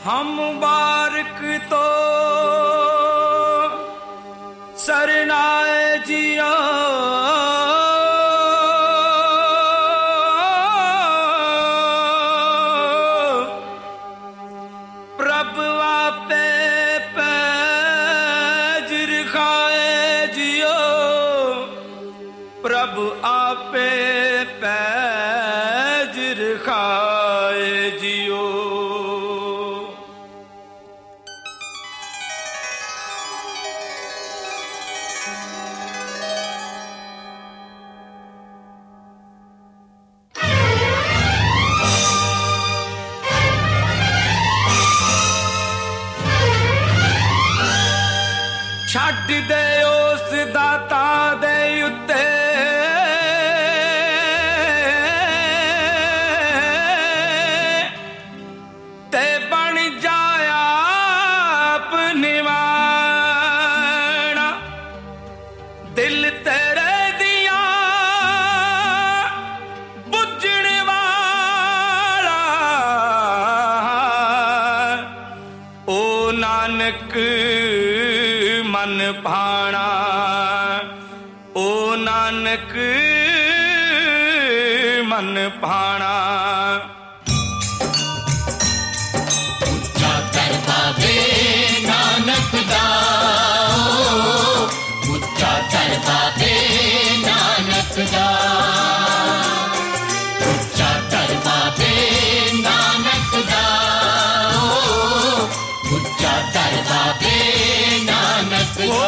हम मुबारक तो सरनाए जियो प्रभ आपे पैज खाए जियो प्रभ आपे पैज खाए जियो। छड्ड दे उस दाता दे उत्ते ते बन जाया अपनी वाणा दिल तेरे दिया बुझण वाला ओ नानक मन भाना ओ नानक मन भाना। उच्चा कर बाबे नानक दा उच्चा कर बाबे नानक दा उच्चा कर बाबे नानक दा उच्चा कर बाबे नानक दा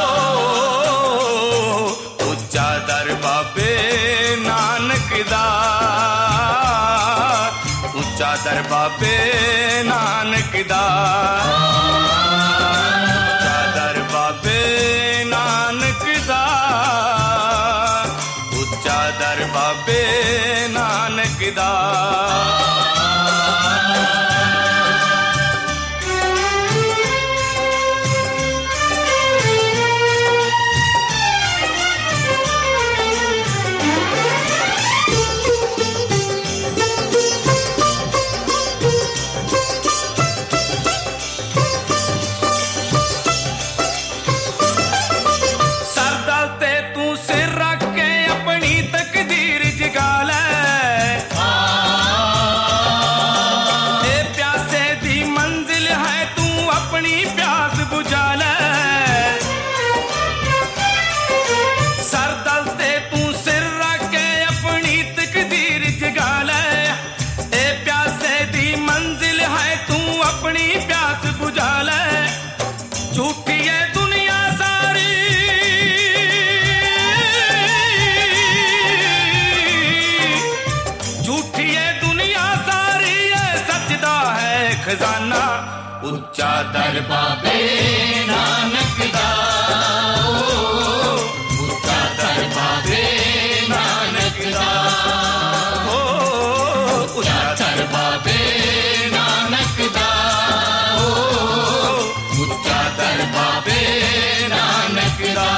उच्चा दर बाबे नानक दा उच्चा दर बाबे नानक दा उच्चा दर बाबे नानक दा उच्चा दर बाबे नानक दा। खजाना उच्चा दर बाबे नानक दा उच्चा दर बाबे नानक दा उच्चा दर बाबे नानक दा उच्चा दर बाबे नानक दा।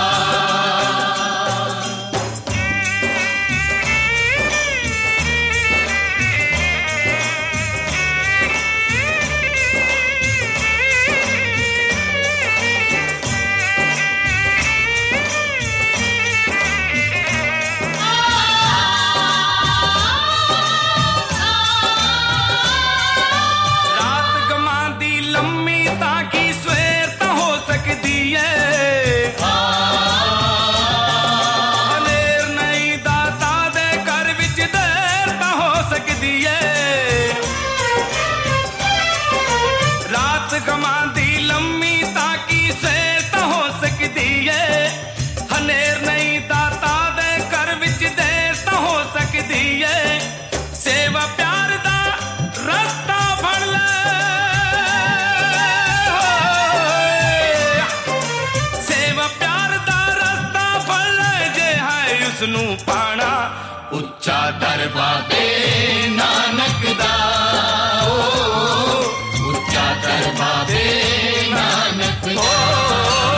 पाना उच्चा दर बाबे नानक दा उच्चा दर बाबे नानक दा।